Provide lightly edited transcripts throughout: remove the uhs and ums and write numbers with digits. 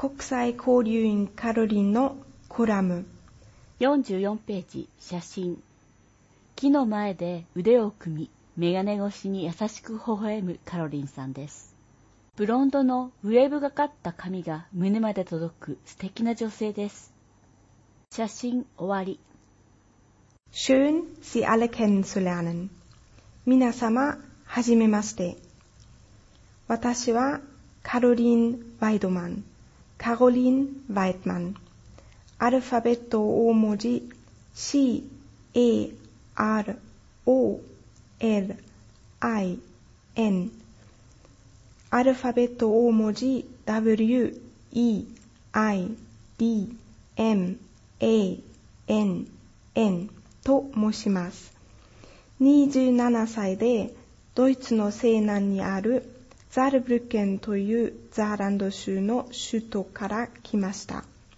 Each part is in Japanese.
国際交流員カロリンのコラム。 44ページ、写真。木の前で腕を組み、メガネ越しに優しく微笑むカロリンさんです。ブロンドのウェーブがかった髪が胸まで届く素敵な女性です。写真終わり。 Schön, Sie alle kennenzulernen. 皆様、はじめまして。私はカロリン・ワイドマン。カロリン・ワイトマン。アルファベット大文字 C, A, R, O, L, I, N。アルファベット大文字 W, E, I, D, M, A, N, N と申します。27歳でドイツの西南にあるザールブルッケンというザーランド州の首都から来ました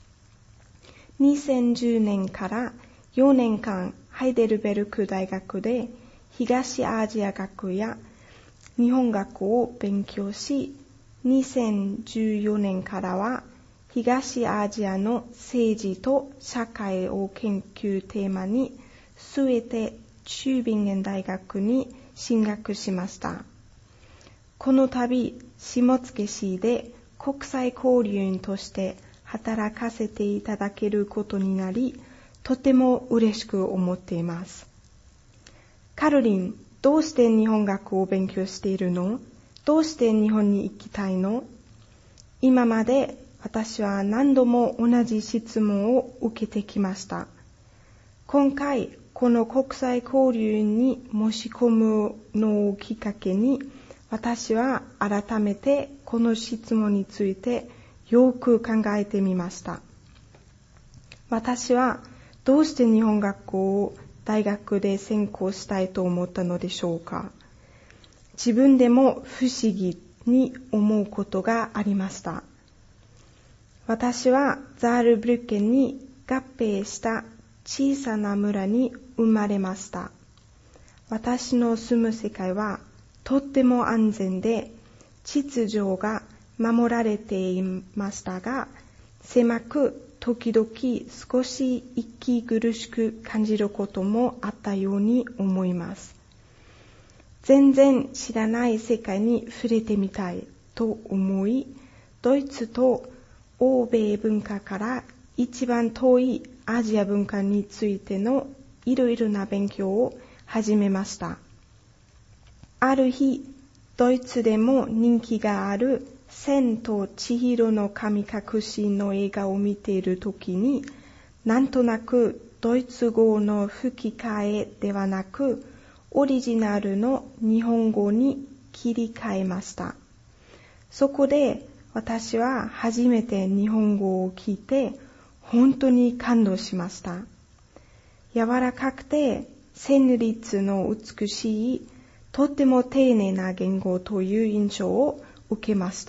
。2010年から4年間ハイデルベルク大学で東アジア学や日本学を勉強し、2014年からは東アジアの政治と社会を研究テーマにスウェーデン・チュービンゲン大学に進学しました。この度、下野市で国際交流員として働かせていただけることになり、とても嬉しく思っています。カロリン、どうして日本学を勉強しているの？どうして日本に行きたいの？今まで私は何度も同じ質問を受けてきました。今回、この国際交流に申し込むのをきっかけに、私は改めてこの質問についてよく考えてみました。私はどうして日本学校を大学で専攻したいと思ったのでしょうか。自分でも不思議に思うことがありました。私はザールブルッケンに合併した小さな村に生まれました。私の住む世界はとっても安全で秩序が守られていましたが、狭く時々少し息苦しく感じることもあったように思います。全然知らない世界に触れてみたいと思い、ドイツと欧米文化から一番遠いアジア文化についてのいろいろな勉強を始めました。ある日、ドイツでも人気がある千と千尋の神隠しの映画を見ているときに、なんとなくドイツ語の吹き替えではなく、オリジナルの日本語に切り替えました。そこで私は初めて日本語を聞いて、本当に感動しました。柔らかくて旋律の美しい、とっても丁寧な言語という印象を受けました。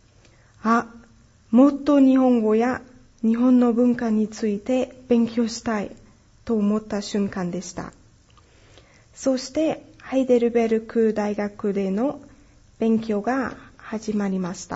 もっと日本語や日本の文化について勉強したいと思った瞬間でした。そしてハイデルベルク大学での勉強が始まりました。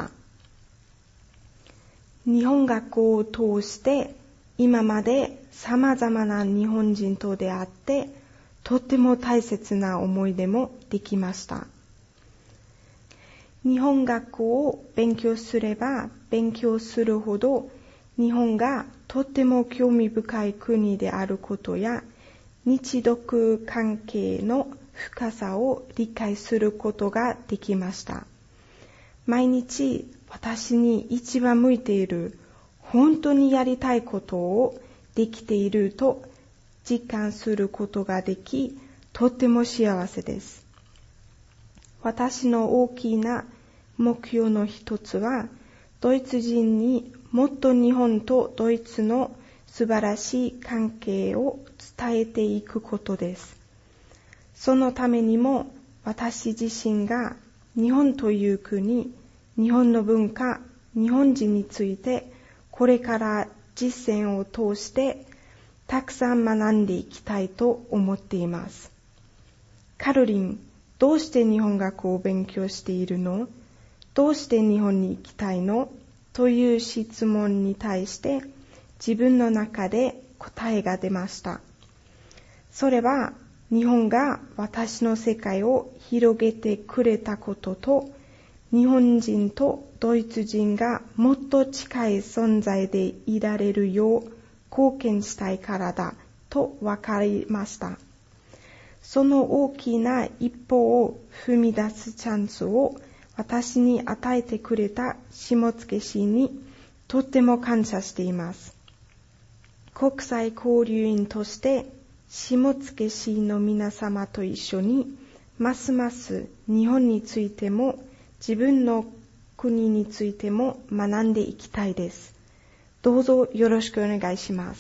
日本学校を通して今まで様々な日本人と出会って、とっても大切な思い出もできました。日本学校を勉強すれば勉強するほど、日本がとっても興味深い国であることや、日独関係の深さを理解することができました。毎日私に一番向いている、本当にやりたいことをできていると実感することができ、とっても幸せです。私の大きな目標の一つは、ドイツ人にもっと日本とドイツの素晴らしい関係を伝えていくことです。そのためにも、私自身が日本という国、日本の文化、日本人について、これから実践を通してたくさん学んでいきたいと思っています。カロリン、どうして日本学を勉強しているの？どうして日本に行きたいの？ という質問に対して自分の中で答えが出ました。それは日本が私の世界を広げてくれたことと、日本人とドイツ人がもっと近い存在でいられるよう貢献したいからだと分かりました。その大きな一歩を踏み出すチャンスを私に与えてくれた下野市にとっても感謝しています。国際交流員として下野市の皆様と一緒にますます日本についても自分の国についても学んでいきたいです。どうぞよろしくお願いします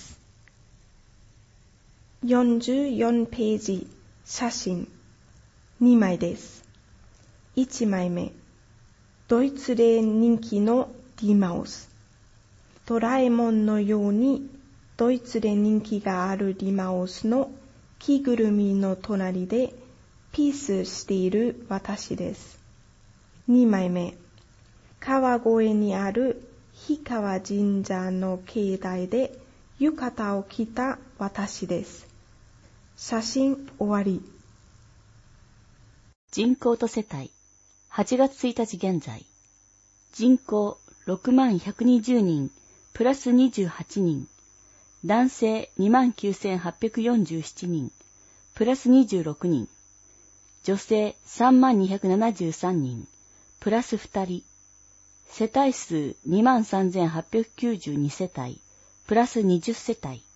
。44ページ、写真2枚です。1枚目、ドイツで人気のディマウス。ドラえもんのようにドイツで人気があるディマウスの着ぐるみの隣でピースしている私です。2枚目、川越にある氷川神社の境内で浴衣を着た私です。写真終わり。 人口と世帯、8月1日現在。人口6120人、プラス28人。男性29847人、プラス26人。女性32273人、プラス2人。世帯数23892世帯、プラス20世帯。